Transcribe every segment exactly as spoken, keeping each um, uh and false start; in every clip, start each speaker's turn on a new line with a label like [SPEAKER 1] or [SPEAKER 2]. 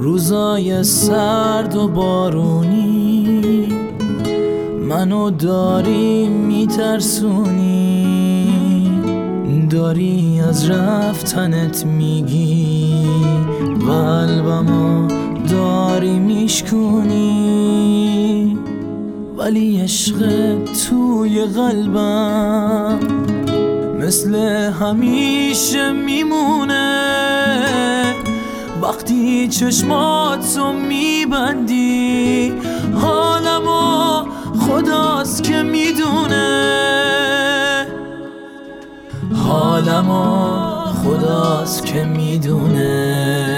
[SPEAKER 1] روزای سرد و بارونی منو داری میترسونی، داری از رفتنت میگی قلبمو داری میشکونی، ولی عشق توی قلبم مثل همیشه میمونه. وقتی چشماتو میبندی حالمو خداست که میدونه، حالمو خداست که میدونه.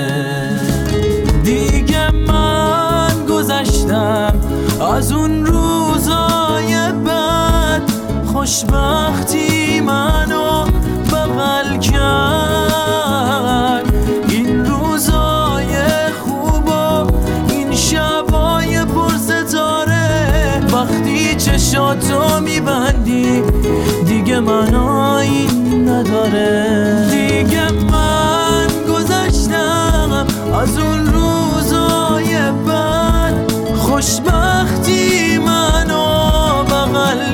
[SPEAKER 1] دیگه من گذشتم از اون روزای بد، خوشبختی منو بغل کرد. این روزای خوب و این شبای پر ستاره، وقتی چشاتو میبندی دیگه معنایی نداره. دیگه من گذشتم از اون روزای بد، خوشبختی منو بغل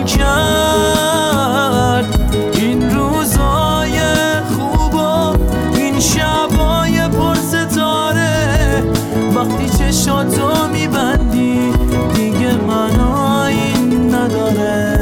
[SPEAKER 1] کرد. این روزای خوب و این شبای پر ستاره، وقتی چشاتو میبندی دیگه معنایی نداره.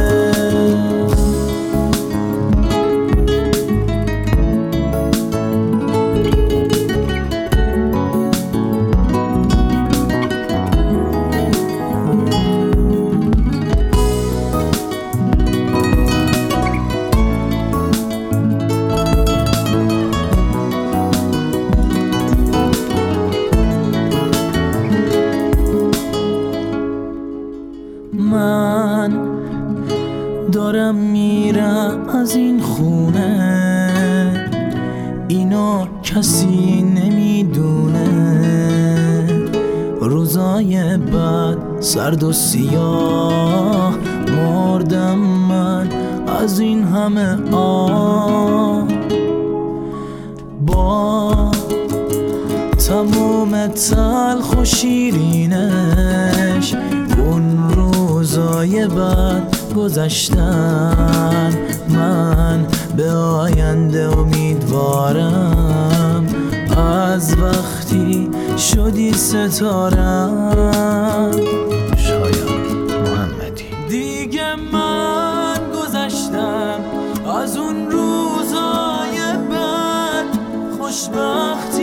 [SPEAKER 1] من دارم میرم از این خونه، اینو کسی نمیدونه. روزای بعد سرد و سیاه مردم من از این همه آه. با تموم تلخ و شیرینش اون روزای بعد گذشتن، من به آینده امیدوارم. از وقتی شدی ستارم شایان محمدی. دیگه من گذشتم از اون روزای بعد، خوشبخت